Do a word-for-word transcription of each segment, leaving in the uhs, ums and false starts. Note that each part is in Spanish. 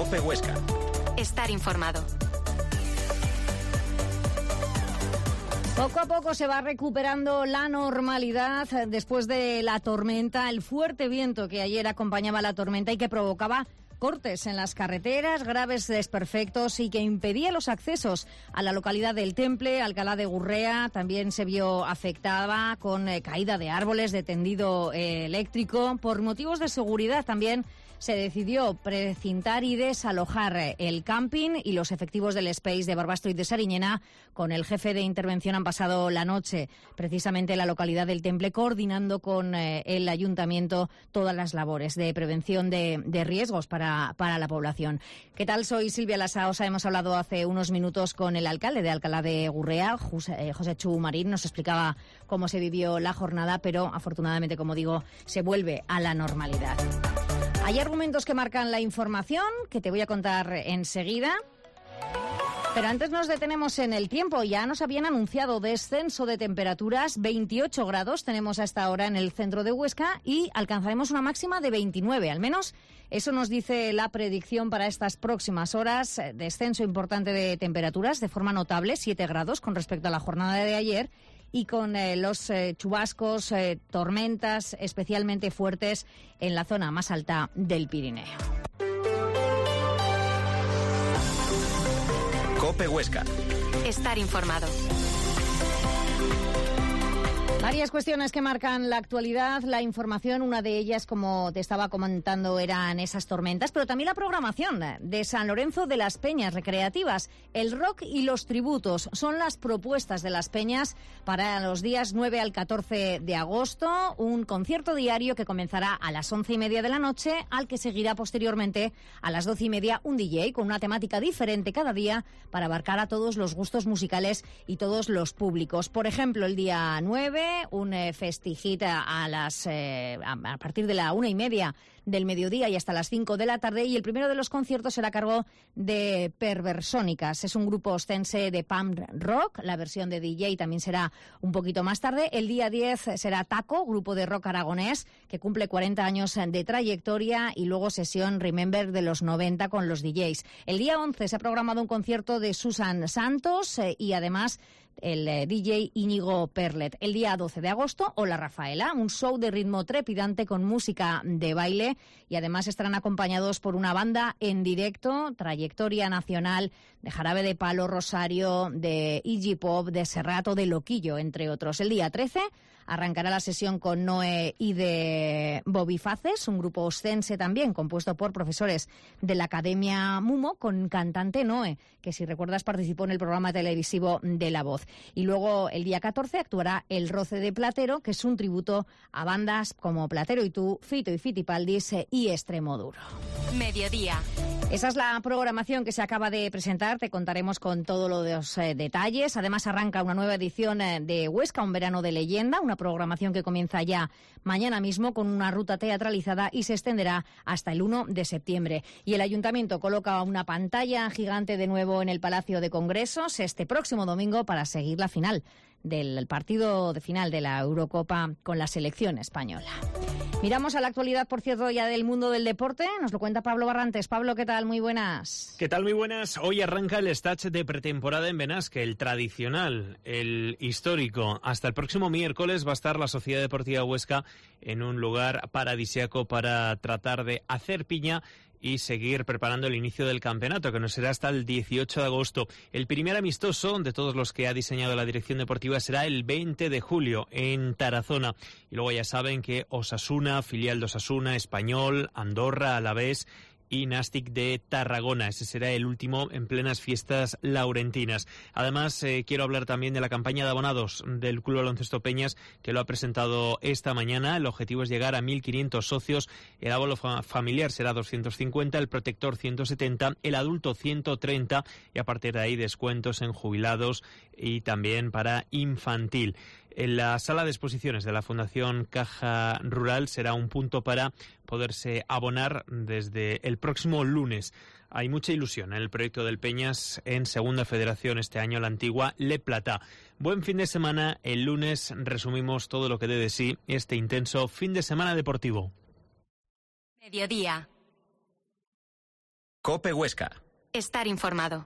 COPE Huesca. Estar informado. Poco a poco se va recuperando la normalidad después de la tormenta, el fuerte viento que ayer acompañaba la tormenta y que provocaba cortes en las carreteras, graves desperfectos y que impedía los accesos a la localidad del Temple. Alcalá de Gurrea también se vio afectada con eh, caída de árboles, de tendido eh, eléctrico. Por motivos de seguridad también se decidió precintar y desalojar el camping, y los efectivos del Space de Barbastro y de Sariñena con el jefe de intervención han pasado la noche precisamente en la localidad del Temple, coordinando con eh, el ayuntamiento todas las labores de prevención de, de riesgos para, para la población. ¿Qué tal? Soy Silvia Lasaosa. Hemos hablado hace unos minutos con el alcalde de Alcalá de Gurrea, José, eh, José Chu Marín. Nos explicaba cómo se vivió la jornada, pero afortunadamente, como digo, se vuelve a la normalidad. Hay argumentos que marcan la información, que te voy a contar enseguida. Pero antes nos detenemos en el tiempo. Ya nos habían anunciado descenso de temperaturas, veintiocho grados tenemos a esta hora en el centro de Huesca y alcanzaremos una máxima de veintinueve. Al menos eso nos dice la predicción para estas próximas horas. Descenso importante de temperaturas de forma notable, siete grados con respecto a la jornada de ayer. Y con eh, los eh, chubascos, eh, tormentas especialmente fuertes en la zona más alta del Pirineo. COPE Huesca. Estar informado. Varias cuestiones que marcan la actualidad, la información. Una de ellas, como te estaba comentando, eran esas tormentas, pero también la programación de San Lorenzo de las Peñas Recreativas. El rock y los tributos son las propuestas de las peñas para los días nueve al catorce de agosto. Un concierto diario que comenzará a las once y media de la noche, al que seguirá posteriormente a las doce y media un D J con una temática diferente cada día para abarcar a todos los gustos musicales y todos los públicos. Por ejemplo, el día nueve, un eh, festijita a las eh, a, a partir de la una y media del mediodía y hasta las cinco de la tarde, y el primero de los conciertos será a cargo de Perversónicas. Es un grupo ostense de punk rock. La versión de D J también será un poquito más tarde. El día diez será Taco, grupo de rock aragonés que cumple cuarenta años de trayectoria, y luego sesión Remember de los noventa con los D Js. El día once se ha programado un concierto de Susan Santos eh, y además el eh, D J Íñigo Perlet. El día doce de agosto, Hola Rafaela, un show de ritmo trepidante con música de baile, y además estarán acompañados por una banda en directo, trayectoria nacional de Jarabe de Palo, Rosario, de Iggy Pop, de Serrato, de Loquillo, entre otros. El día trece arrancará la sesión con Noé y de Bobby Faces, un grupo ostense también compuesto por profesores de la Academia Mumo, con cantante Noé, que si recuerdas participó en el programa televisivo de La Voz. Y luego el día catorce actuará El Roce de Platero, que es un tributo a bandas como Platero y Tú, Fito y Fitipaldis y Extremoduro. Mediodía. Esa es la programación que se acaba de presentar. Te contaremos con todos los eh, detalles. Además, arranca una nueva edición eh, de Huesca, un verano de leyenda, una programación que comienza ya mañana mismo con una ruta teatralizada y se extenderá hasta el uno de septiembre. Y el Ayuntamiento coloca una pantalla gigante de nuevo en el Palacio de Congresos este próximo domingo para seguir la final del partido de final de la Eurocopa con la selección española. Miramos a la actualidad, por cierto, ya del mundo del deporte. Nos lo cuenta Pablo Barrantes. Pablo, ¿qué tal? Muy buenas. ¿Qué tal? Muy buenas. Hoy arranca el stage de pretemporada en Benasque, el tradicional, el histórico. Hasta el próximo miércoles va a estar la Sociedad Deportiva Huesca en un lugar paradisíaco para tratar de hacer piña y seguir preparando el inicio del campeonato, que no será hasta el dieciocho de agosto. El primer amistoso de todos los que ha diseñado la dirección deportiva será el veinte de julio en Tarazona. Y luego ya saben que Osasuna, filial de Osasuna, Español, Andorra, Alavés y Nastic de Tarragona. Ese será el último en plenas fiestas laurentinas. Además, eh, quiero hablar también de la campaña de abonados del Club Baloncesto Peñas, que lo ha presentado esta mañana. El objetivo es llegar a mil quinientos socios. El abono fa- familiar será doscientos cincuenta, el protector ciento setenta, el adulto ciento treinta, y a partir de ahí descuentos en jubilados y también para infantil. En la sala de exposiciones de la Fundación Caja Rural será un punto para poderse abonar desde el próximo lunes. Hay mucha ilusión en el proyecto del Peñas en Segunda Federación este año, la antigua Le Plata. Buen fin de semana. El lunes resumimos todo lo que dé de sí este intenso fin de semana deportivo. Mediodía. COPE Huesca. Estar informado.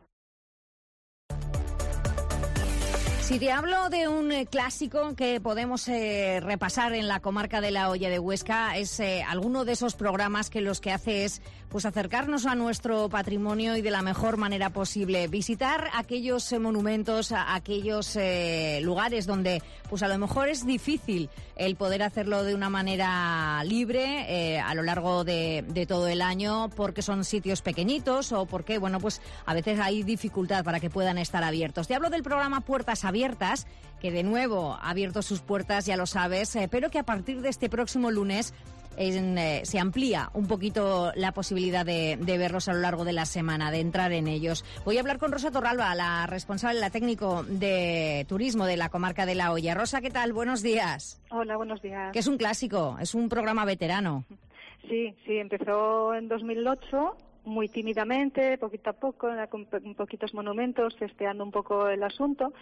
Si te hablo de un eh, clásico que podemos eh, repasar en la comarca de la Hoya de Huesca, es eh, alguno de esos programas que los que hace es pues acercarnos a nuestro patrimonio y de la mejor manera posible, visitar aquellos eh, monumentos, a, aquellos eh, lugares donde pues a lo mejor es difícil el poder hacerlo de una manera libre eh, a lo largo de, de todo el año, porque son sitios pequeñitos o porque, bueno, pues a veces hay dificultad para que puedan estar abiertos. Te hablo del programa Puertas Abiertas, Abiertas, que de nuevo ha abierto sus puertas, ya lo sabes, eh, pero que a partir de este próximo lunes en, eh, se amplía un poquito la posibilidad de, de verlos a lo largo de la semana, de entrar en ellos. Voy a hablar con Rosa Torralba, la responsable, la técnico de turismo de la comarca de La Hoya. Rosa, ¿qué tal? Buenos días. Hola, buenos días. Que es un clásico, es un programa veterano. Sí, sí, empezó en dos mil ocho, muy tímidamente, poquito a poco, con poquitos monumentos, testeando un poco el asunto.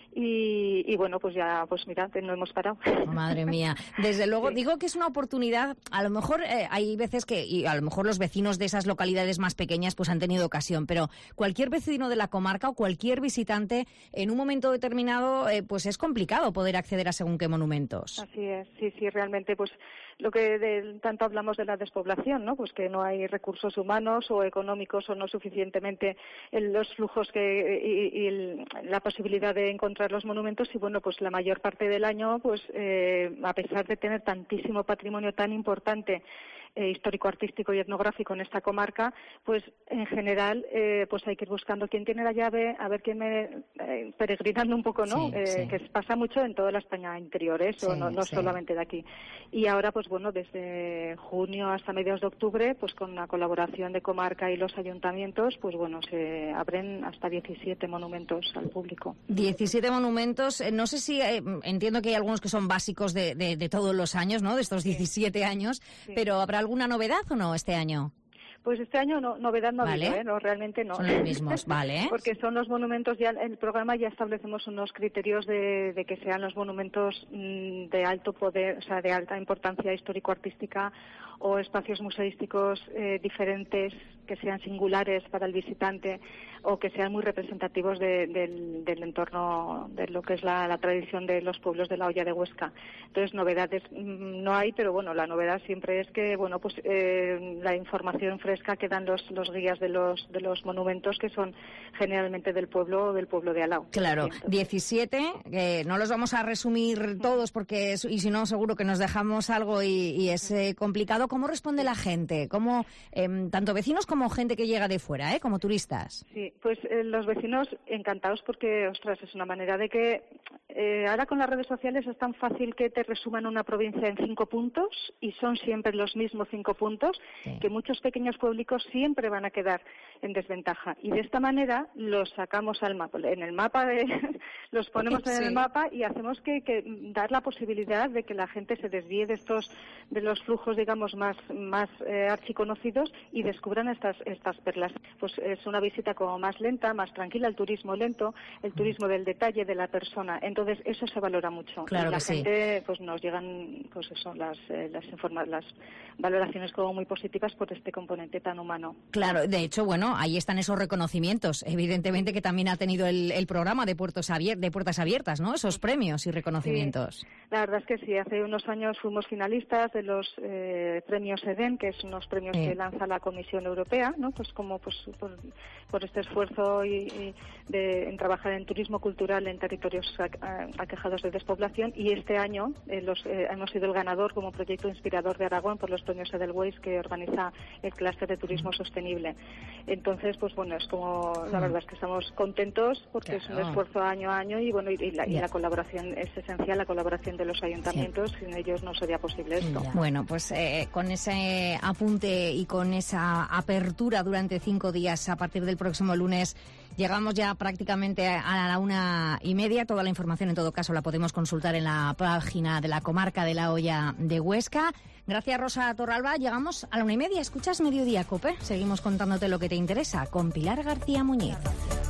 Y, y bueno, pues ya, pues mira, no hemos parado. Oh, madre mía. Desde luego, sí. Digo que es una oportunidad, a lo mejor eh, hay veces que, y a lo mejor los vecinos de esas localidades más pequeñas pues han tenido ocasión, pero cualquier vecino de la comarca o cualquier visitante, en un momento determinado, eh, pues es complicado poder acceder a según qué monumentos. Así es, sí, sí, realmente, pues lo que de, tanto hablamos de la despoblación, ¿no? Pues que no hay recursos humanos o económicos o no suficientemente en los flujos que y, y el, la posibilidad de encontrar los monumentos y bueno, pues la mayor parte del año, pues eh, a pesar de tener tantísimo patrimonio tan importante eh, histórico, artístico y etnográfico en esta comarca, pues en general eh, pues hay que ir buscando quién tiene la llave, a ver quién me eh, peregrinando un poco, ¿no? Sí, eh, sí. Que pasa mucho en toda la España interior, eso, Sí, no, no sí. solamente de aquí. Y ahora, pues bueno, desde junio hasta mediados de octubre, pues con la colaboración de comarca y los ayuntamientos, pues bueno, se abren hasta diecisiete monumentos al público. diecisiete monumentos, eh, no sé si, eh, entiendo que hay algunos que son básicos de, de, de todos los años, ¿no? De estos diecisiete años, Sí. pero ¿habrá alguna novedad o no este año? Pues este año no, novedad no ha Vale. habido, ¿eh? No, realmente no. Son los mismos, vale. Porque son los monumentos, ya en el programa ya establecemos unos criterios de, de que sean los monumentos mmm, de alto poder, o sea, de alta importancia histórico-artística o espacios museísticos eh, diferentes que sean singulares para el visitante o que sean muy representativos de, del, del entorno de lo que es la, la tradición de los pueblos de la Hoya de Huesca. Entonces, novedades mmm, no hay, pero bueno, la novedad siempre es que, bueno, pues eh, la información fresca que dan los, los guías de los, de los monumentos que son generalmente del pueblo o del pueblo de al lado. Claro, Entonces, diecisiete, eh, no los vamos a resumir todos porque es, y si no seguro que nos dejamos algo y, y es eh, complicado. ¿Cómo responde la gente? ¿Cómo, eh, tanto vecinos como gente que llega de fuera, eh, como turistas? Sí, pues eh, los vecinos encantados porque, ostras, es una manera de que eh, ahora con las redes sociales es tan fácil que te resuman una provincia en cinco puntos y son siempre los mismos cinco puntos, Sí. que muchos pequeños pueblicos siempre van a quedar en desventaja. Y de esta manera los sacamos al mapa, en el mapa, de, los ponemos en Sí. el mapa y hacemos que, que dar la posibilidad de que la gente se desvíe de estos, de los flujos, digamos, más, más eh, archiconocidos y descubran estas, estas perlas. Pues es una visita como más lenta, más tranquila, el turismo lento, el turismo del detalle de la persona. Entonces eso se valora mucho. Claro y la que sí. gente, pues nos llegan, pues eso, las, eh, las, informa las valoraciones como muy positivas por este componente tan humano. Claro, de hecho, bueno, ahí están esos reconocimientos. Evidentemente que también ha tenido el, el programa de, Puertos Abier- de Puertas Abiertas, ¿no? Esos premios y reconocimientos. Sí, la verdad es que sí. Hace unos años fuimos finalistas de los eh, premios EDEN, que son unos premios Sí. que lanza la Comisión Europea, ¿no? Pues como pues por, por este esfuerzo y, y de en trabajar en turismo cultural en territorios aquejados de despoblación. Y este año eh, los, eh, hemos sido el ganador como proyecto inspirador de Aragón por los premios Edelweiss que organiza el clúster de turismo sostenible. Entonces, pues bueno, es como la verdad es que estamos contentos porque Claro. es un esfuerzo año a año y bueno y, y, la, y Ya. la colaboración es esencial, la colaboración de los ayuntamientos. Sin ellos no sería posible esto. Ya. Bueno, pues eh, con ese apunte y con esa apertura durante cinco días a partir del próximo lunes, llegamos ya prácticamente a la una y media. Toda la información, en todo caso, la podemos consultar en la página de la comarca de la Hoya de Huesca. Gracias, Rosa Torralba. Llegamos a la una y media. ¿Escuchas Mediodía, COPE? Seguimos contándote lo que te interesa con Pilar García Muñiz.